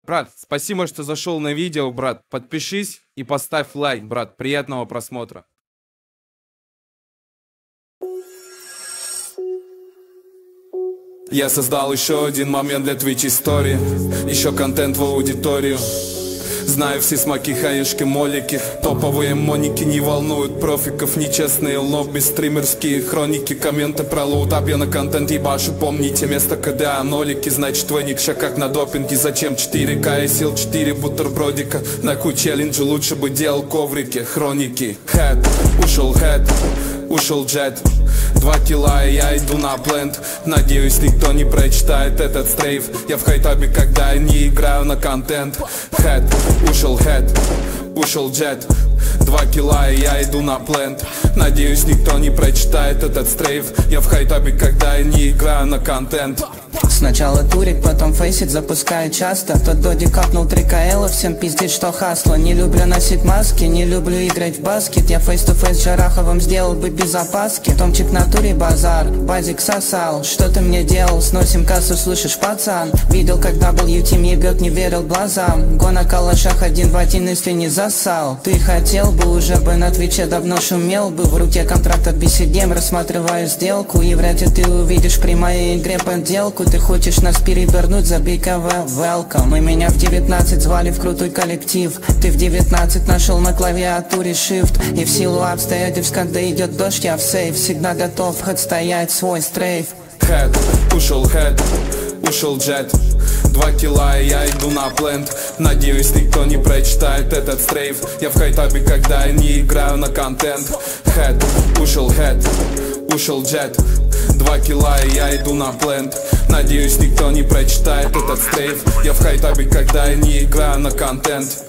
Брат, спасибо, что зашел на видео, брат. Подпишись и поставь лайк, брат. Приятного просмотра. Я создал еще один момент для Twitch истории. Еще контент в аудиторию. Знаю все смаки, хаешки, молики. Топовые моники не волнуют профиков. Нечестные лобби, стримерские хроники. Комменты про лоутап, я на контент ебашу. Помните место КДА, нолики. Значит твой ник ща как на допинге. Зачем 4К и сил 4 бутербродика? На Q-челленджу лучше бы делал коврики. Хроники. Хэт, ушел хэт, ушел джет. 2 килла и я иду на плент. Надеюсь, никто не прочитает этот стрейф. Я в хайтабе, когда я не играю на контент. Хэт, ушел хэт, ушел джет. 2 килла и я иду на плент. Надеюсь, никто не прочитает этот стрейф. Я в хайтабе, когда я не играю на контент. Сначала турик, потом фейсит, запускаю часто. Тот додик капнул 3 КЛ, всем пиздит, что хасло. Не люблю носить маски, не люблю играть в баскет. Я фейс-ту-фейс с Джараховым сделал бы без опаски. Томчик в натуре базар, базик сосал. Что ты мне делал, сносим кассу, слышишь, пацан? Видел, как WTM ебет, не верил глазам. Го на калашах 1 в 1, если не засал. Ты хотел бы, уже бы на твиче давно шумел бы. В руке контракт от BCDM, рассматриваю сделку. И вряд ли ты увидишь при моей игре подделку. Ты хочешь нас перевернуть, забей КВ, welcome. И меня в 19 звали в крутой коллектив. Ты в 19 нашел на клавиатуре shift. И в силу обстоятельств, когда идет дождь, я в сейф. Всегда готов отстоять свой стрейф. Хэт, ушел хэт, ушел джет. 2 килла и я иду на плент. Надеюсь, никто не прочитает этот стрейф. Я в хайтабе, когда я не играю на контент. Хэт, ушел хэт, ушел джет. 2 килла и я иду на плент. Надеюсь, никто не прочитает этот стрейф. Я в хайтабе, когда я не играю на контент.